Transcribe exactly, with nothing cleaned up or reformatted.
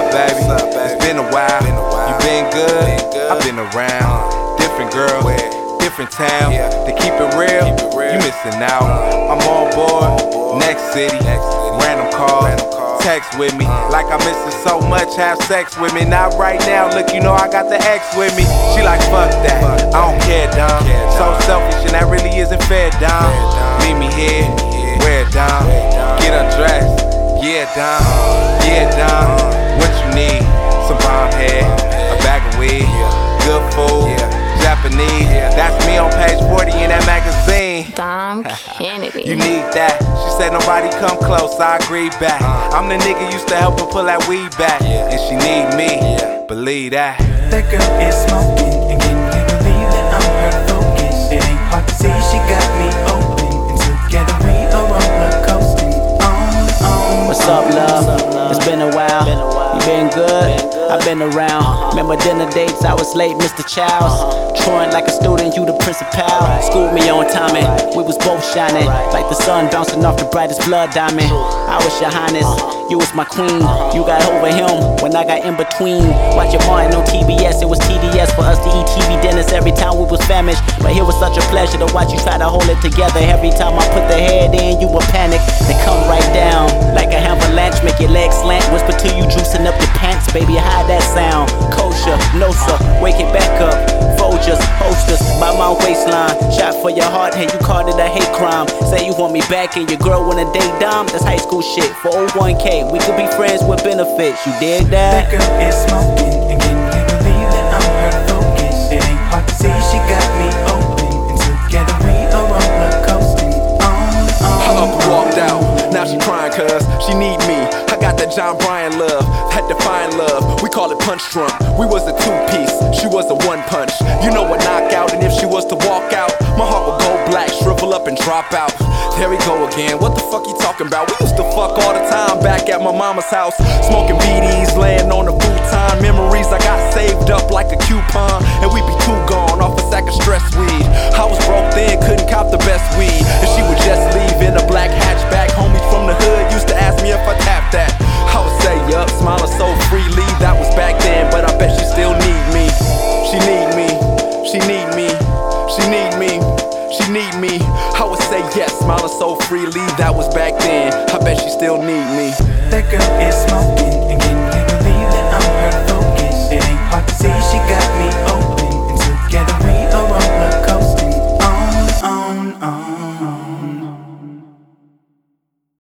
up, baby? What's up, baby? It's been a while. Been a while. You been good? Been good. I've been around. Different girl, Where? different town. Yeah. To keep it real, Keep it real. you missing out. I'm on board. On board. Next city, Next city. random call. Random call. Text with me, Uh. like I'm missing so much. Have sex with me, not right now. Look, you know I got the X with me. She like fuck that. Fuck that. I don't care, Dom. Care, So Dom. selfish, and that really isn't fair, Dom. Fair, Dom. Meet me here, Meet me here. wear it down, Wear it down. get undressed. Yeah, Dom. Uh. Yeah, Dom. Uh. What you need? Some bomb head, a bag of weed, Yeah. good food, Yeah. Japanese. Yeah. That's me on page forty in that magazine. Dom Kennedy. You need that. She said nobody come close, I agree back. Uh. I'm the nigga used to help her pull that weed back. Yeah. And she need me, Yeah. believe that. That girl is smoking, and can you believe that I'm her focus? It ain't hard to see she got me open, and together we are roller coasting on, on. What's up, love? It's been a while. You been good? I've been around. Remember dinner dates? I was late, Mister Childs. Truant like a student, you the principal. Schooled me on timing. We was both shining like the sun bouncing off the brightest blood diamond. I was your highness, you was my queen. You got over him when I got in between. Watching Martin on T B S, it was T D S for us to eat T V dinners every time we was famished. But it was such a pleasure to watch you try to hold it together. Every time I put the head in, you would panic. They come right down like a avalanche, make your legs slant. Whisper to you, juicing up your pants, baby. Hide that sound. Kosher, no sir, wake it back up. Folgers, hosters, by my waistline. Shot for your heart, and you called it a hate crime. Say you want me back, and your girl wanna date Dom. That's high school shit. For oh one K, we could be friends with benefits. You dig That that? girl is smoking, and can you believe that I'm her focus? It ain't hard to see she got me open, and together we are roller coasting on, on. I up and walked out, now she crying cause she need me. I got that John Bryan love, that Define love. We call it punch drunk. We was a two-piece, she was a one-punch. You know a knockout, and if she was to walk out, my heart would go black, shrivel up and drop out. There we go again, what the fuck you talking about? We used to fuck all the time back at my mama's house, smoking B Ds, laying on the futon. Memories I got saved up like a coupon, and we be too gone off a sack of stress weed. I was broke then, couldn't cop the best weed, and she would just leave in a black hatchback. Homies from the hood used to ask me if I tapped that. I would say yup, smiling so freely. That was back then, but I bet she still need me. She need me, she need me, she need me, she need me. I would say yes, smiling so freely. That was back then, I bet she still need me. That girl